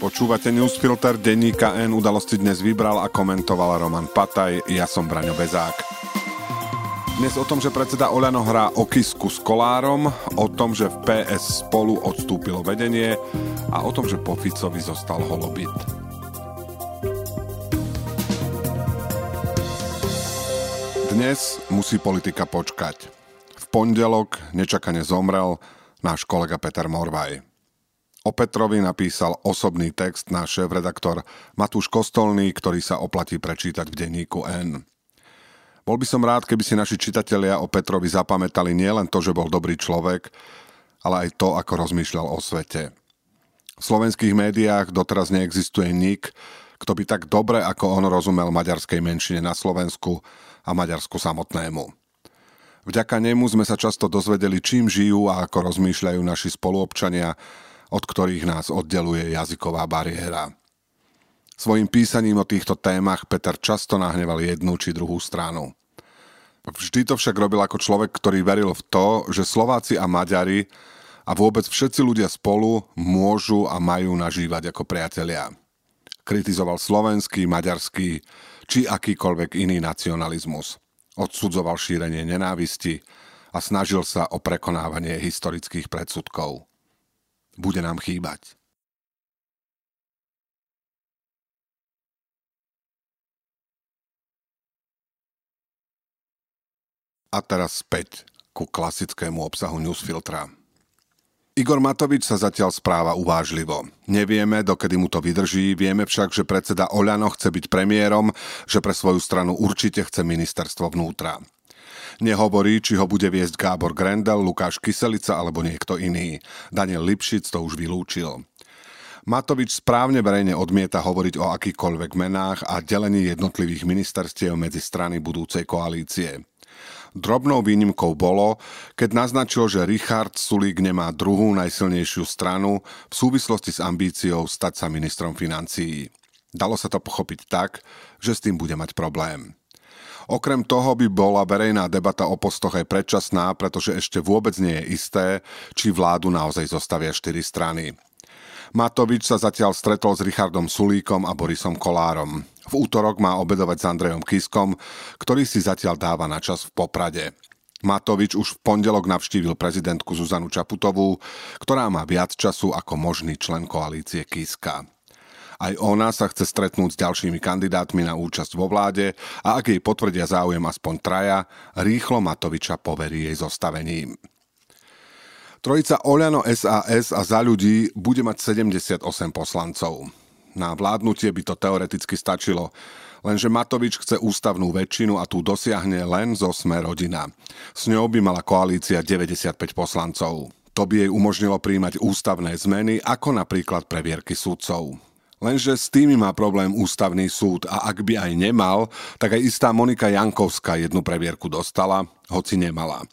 Počúvate Newsfilter, denníka N, udalosti dnes vybral a komentoval Roman Pataj, ja som Braňo Bezák. Dnes o tom, že predseda Oľano hrá o Kisku s Kollárom, o tom, že v PS Spolu odstúpilo vedenie a o tom, že po Ficovi zostal holobyt. Dnes musí politika počkať. V pondelok nečakane zomrel náš kolega Peter Morvaj. O Petrovi napísal osobný text náš šéfredaktor Matúš Kostolný, ktorý sa oplatí prečítať v denníku N. Bol by som rád, keby si naši čitatelia o Petrovi zapamätali nielen to, že bol dobrý človek, ale aj to, ako rozmýšľal o svete. V slovenských médiách doteraz neexistuje nik, kto by tak dobre ako on rozumel maďarskej menšine na Slovensku a Maďarsku samotnému. Vďaka nemu sme sa často dozvedeli, čím žijú a ako rozmýšľajú naši spoluobčania, od ktorých nás oddeluje jazyková bariéra. Svojím písaním o týchto témach Peter často nahneval jednu či druhú stranu. Vždy to však robil ako človek, ktorý veril v to, že Slováci a Maďari a vôbec všetci ľudia spolu môžu a majú nažívať ako priatelia. Kritizoval slovenský, maďarský či akýkoľvek iný nacionalizmus. Odsudzoval šírenie nenávisti a snažil sa o prekonávanie historických predsudkov. Bude nám chýbať. A teraz späť ku klasickému obsahu Newsfiltra. Igor Matovič sa zatiaľ správa uvážlivo. Nevieme, dokedy mu to vydrží, vieme však, že predseda Oľano chce byť premiérom, že pre svoju stranu určite chce ministerstvo vnútra. Nehovorí, či ho bude viesť Gábor Grendel, Lukáš Kyselica alebo niekto iný. Daniel Lipšic to už vylúčil. Matovič správne verejne odmieta hovoriť o akýchkoľvek menách a delení jednotlivých ministerstiev medzi strany budúcej koalície. Drobnou výnimkou bolo, keď naznačil, že Richard Sulík nemá druhú najsilnejšiu stranu v súvislosti s ambíciou stať sa ministrom financií. Dalo sa to pochopiť tak, že s tým bude mať problém. Okrem toho by bola verejná debata o postoch aj predčasná, pretože ešte vôbec nie je isté, či vládu naozaj zostavia 4 strany. Matovič sa zatiaľ stretol s Richardom Sulíkom a Borisom Kollárom. V útorok má obedovať s Andrejom Kiskom, ktorý si zatiaľ dáva na čas v Poprade. Matovič už v pondelok navštívil prezidentku Zuzanu Čaputovú, ktorá má viac času ako možný člen koalície Kiska. Aj ona sa chce stretnúť s ďalšími kandidátmi na účasť vo vláde a ak jej potvrdia záujem aspoň traja, rýchlo Matoviča poverí jej zostavením. Trojica Oľano, SAS a Za ľudí bude mať 78 poslancov. Na vládnutie by to teoreticky stačilo, lenže Matovič chce ústavnú väčšinu a tú dosiahne len zo Sme rodina. S ňou by mala koalícia 95 poslancov. To by jej umožnilo prijímať ústavné zmeny, ako napríklad previerky sudcov. Lenže s tými má problém ústavný súd a ak by aj nemal, tak aj istá Monika Jankovská jednu previerku dostala, hoci nemala.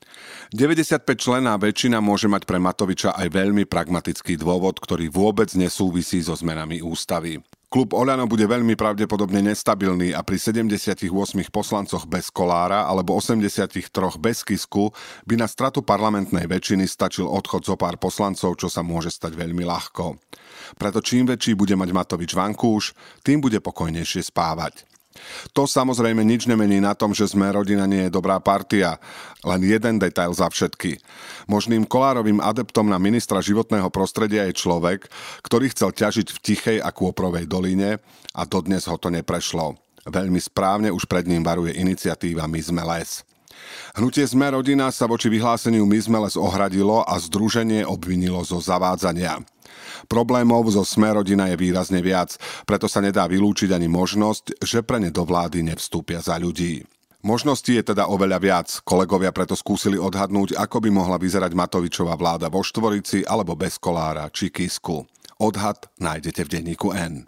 95-členná väčšina môže mať pre Matoviča aj veľmi pragmatický dôvod, ktorý vôbec nesúvisí so zmenami ústavy. Klub Oľano bude veľmi pravdepodobne nestabilný a pri 78 poslancoch bez Kollára alebo 83 bez Kisku by na stratu parlamentnej väčšiny stačil odchod zo pár poslancov, čo sa môže stať veľmi ľahko. Preto čím väčší bude mať Matovič vankúš, tým bude pokojnejšie spávať. To samozrejme nič nemení na tom, že Sme rodina nie je dobrá partia. Len jeden detail za všetky. Možným Kollárovým adeptom na ministra životného prostredia je človek, ktorý chcel ťažiť v tichej a kôprovej doline a dodnes ho to neprešlo. Veľmi správne už pred ním varuje iniciatíva My sme les. Hnutie Sme rodina sa voči vyhláseniu My sme les ohradilo a združenie obvinilo zo zavádzania. Problémov zo Sme rodina je výrazne viac, preto sa nedá vylúčiť ani možnosť, že pre ne do vlády nevstúpia Za ľudí. Možností je teda oveľa viac. Kolegovia preto skúsili odhadnúť, ako by mohla vyzerať Matovičová vláda vo Štvorici alebo bez Kollára či Kisku. Odhad nájdete v denníku N.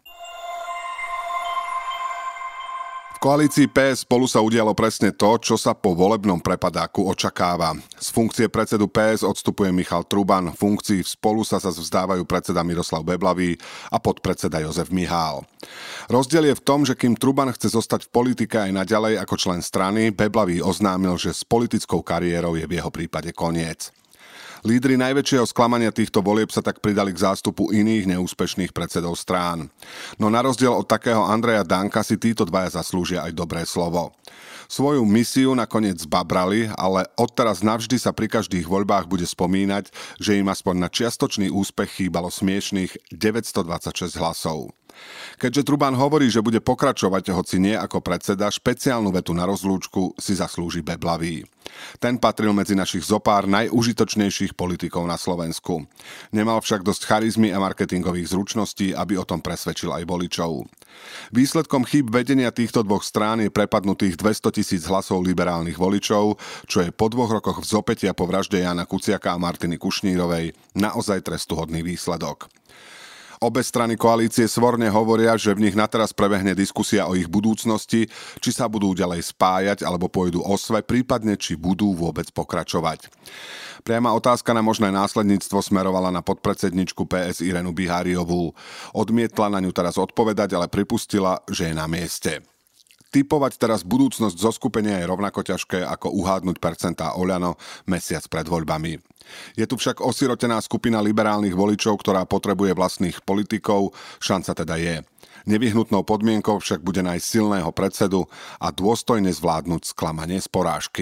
V koalícii PS Spolu sa udialo presne to, čo sa po volebnom prepadáku očakáva. Z funkcie predsedu PS odstupuje Michal Truban, funkcií v Spolu sa vzdávajú predseda Miroslav Beblavý a podpredseda Jozef Mihál. Rozdiel je v tom, že kým Truban chce zostať v politike aj naďalej ako člen strany, Beblavý oznámil, že s politickou kariérou je v jeho prípade koniec. Lídri najväčšieho sklamania týchto volieb sa tak pridali k zástupu iných neúspešných predsedov strán. No na rozdiel od takého Andreja Danka si títo dvaja zaslúžia aj dobré slovo. Svoju misiu nakoniec zbabrali, ale odteraz navždy sa pri každých voľbách bude spomínať, že im aspoň na čiastočný úspech chýbalo smiešných 926 hlasov. Keďže Truban hovorí, že bude pokračovať, hoci nie ako predseda, špeciálnu vetu na rozlúčku si zaslúži Beblavý. Ten patril medzi našich zopár najužitočnejších politikov na Slovensku. Nemal však dosť charizmy a marketingových zručností, aby o tom presvedčil aj voličov. Výsledkom chýb vedenia týchto dvoch strán je prepadnutých 200 000 hlasov liberálnych voličov, čo je po 2 rokoch vzopätia po vražde Jána Kuciaka a Martiny Kušnírovej naozaj trestuhodný výsledok. Obe strany koalície svorne hovoria, že v nich nateraz prebehne diskusia o ich budúcnosti, či sa budú ďalej spájať alebo pôjdu o sve, prípadne či budú vôbec pokračovať. Priama otázka na možné následníctvo smerovala na podpredsedničku PS Irenu Biháriovú. Odmietla na ňu teraz odpovedať, ale pripustila, že je na mieste. Tipovať teraz budúcnosť zoskupenia je rovnako ťažké ako uhádnuť percentá Oľano mesiac pred voľbami. Je tu však osirotená skupina liberálnych voličov, ktorá potrebuje vlastných politikov, šanca teda je. Nevyhnutnou podmienkou však bude nájsť silného predsedu a dôstojne zvládnuť sklamanie z porážky.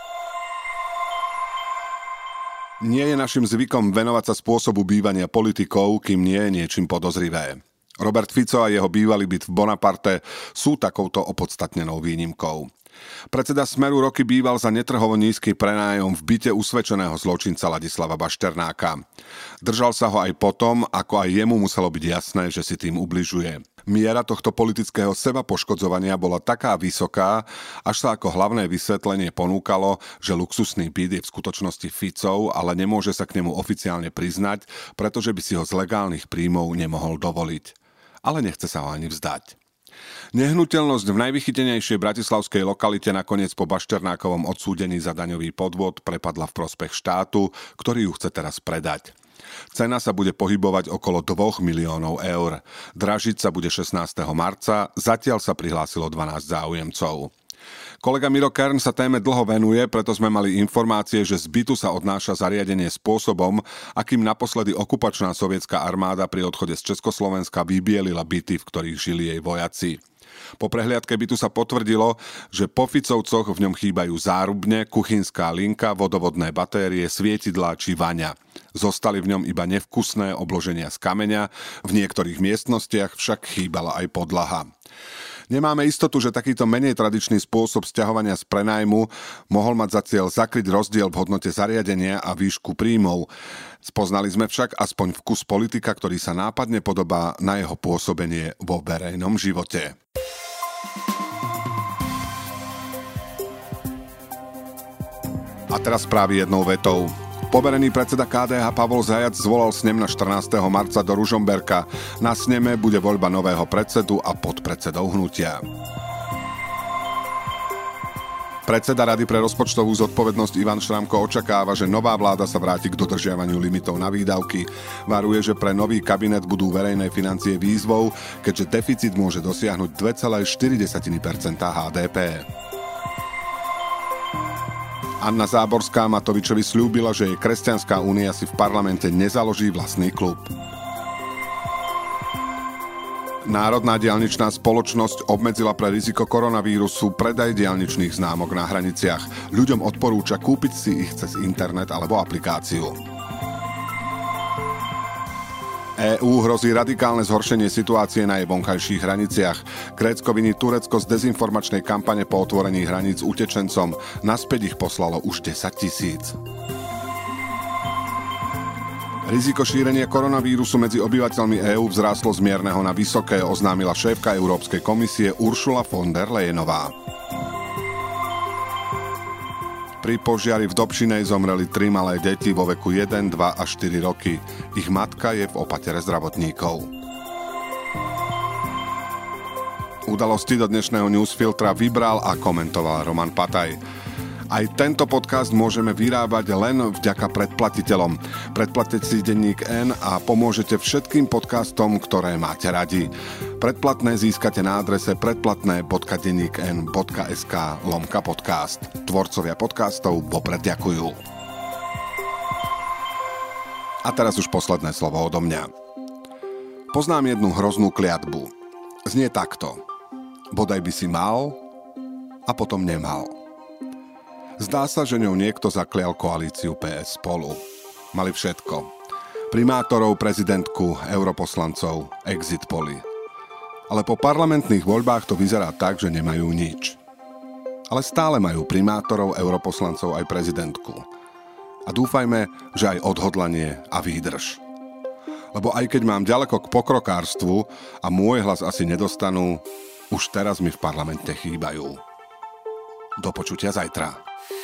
Nie je našim zvykom venovať sa spôsobu bývania politikov, kým nie je niečím podozrivé. Robert Fico a jeho bývalý byt v Bonaparte sú takouto opodstatnenou výnimkou. Predseda Smeru roky býval za netrhovo nízky prenájom v byte usvedčeného zločinca Ladislava Bašternáka. Držal sa ho aj potom, ako aj jemu muselo byť jasné, že si tým ubližuje. Miera tohto politického sebapoškodzovania bola taká vysoká, až sa ako hlavné vysvetlenie ponúkalo, že luxusný byt je v skutočnosti Ficov, ale nemôže sa k nemu oficiálne priznať, pretože by si ho z legálnych príjmov nemohol dovoliť. Ale nechce sa ho ani vzdať. Nehnuteľnosť v najvychytenejšej bratislavskej lokalite nakoniec po Bašternákovom odsúdení za daňový podvod prepadla v prospech štátu, ktorý ju chce teraz predať. Cena sa bude pohybovať okolo 2 miliónov eur. Dražiť sa bude 16. marca, zatiaľ sa prihlásilo 12 záujemcov. Kolega Miro Kern sa téme dlho venuje, preto sme mali informácie, že z bytu sa odnáša zariadenie spôsobom, akým naposledy okupačná sovietská armáda pri odchode z Československa vybielila byty, v ktorých žili jej vojaci. Po prehliadke bytu sa potvrdilo, že po Ficovcoch v ňom chýbajú zárubne, kuchynská linka, vodovodné batérie, svietidlá či vaňa. Zostali v ňom iba nevkusné obloženia z kameňa, v niektorých miestnostiach však chýbala aj podlaha. Nemáme istotu, že takýto menej tradičný spôsob sťahovania z prenajmu mohol mať za cieľ zakryť rozdiel v hodnote zariadenia a výšku príjmov. Spoznali sme však aspoň vkus politika, ktorý sa nápadne podobá na jeho pôsobenie vo verejnom živote. A teraz správy jednou vetou. Poverený predseda KDH Pavol Zajac zvolal snem na 14. marca do Ružomberka. Na sneme bude voľba nového predsedu a podpredsedov hnutia. Predseda Rady pre rozpočtovú zodpovednosť Ivan Šramko očakáva, že nová vláda sa vráti k dodržiavaniu limitov na výdavky. Varuje, že pre nový kabinet budú verejné financie výzvou, keďže deficit môže dosiahnuť 2,4% HDP. Anna Záborská Matovičovi sľúbila, že jej Kresťanská únia si v parlamente nezaloží vlastný klub. Národná diaľničná spoločnosť obmedzila pre riziko koronavírusu predaj diaľničných známok na hraniciach. Ľuďom odporúča kúpiť si ich cez internet alebo aplikáciu. EÚ hrozí radikálne zhoršenie situácie na jej vonkajších hraniciach. Grécko viní Turecko z dezinformačnej kampane po otvorení hraníc utečencom. Naspäť ich poslalo už 10 000. Riziko šírenia koronavírusu medzi obyvateľmi EÚ vzrástlo z mierneho na vysoké, oznámila šéfka Európskej komisie Ursula von der Leyenová. Pri požiari v Dobšinej zomreli 3 malé deti vo veku 1, 2 a 4 roky. Ich matka je v opatere zdravotníkov. Udalosti do dnešného newsfiltra vybral a komentoval Roman Pataj. Aj tento podcast môžeme vyrábať len vďaka predplatiteľom. Predplatte si denník N a pomôžete všetkým podcastom, ktoré máte radi. Predplatné získate na adrese predplatné.dennikn.sk/podcast. Tvorcovia podcastov vopred ďakujú. A teraz už posledné slovo odo mňa. Poznám jednu hroznú kliatbu. Znie takto. Bodaj by si mal a potom nemal. Zdá sa, že ňou niekto zaklial koalíciu PS Spolu. Mali všetko. Primátorov, prezidentku, europoslancov, exit poly. Ale po parlamentných voľbách to vyzerá tak, že nemajú nič. Ale stále majú primátorov, europoslancov aj prezidentku. A dúfajme, že aj odhodlanie a výdrž. Lebo aj keď mám ďaleko k pokrokárstvu a môj hlas asi nedostanú, už teraz mi v parlamente chýbajú. Do počutia zajtra.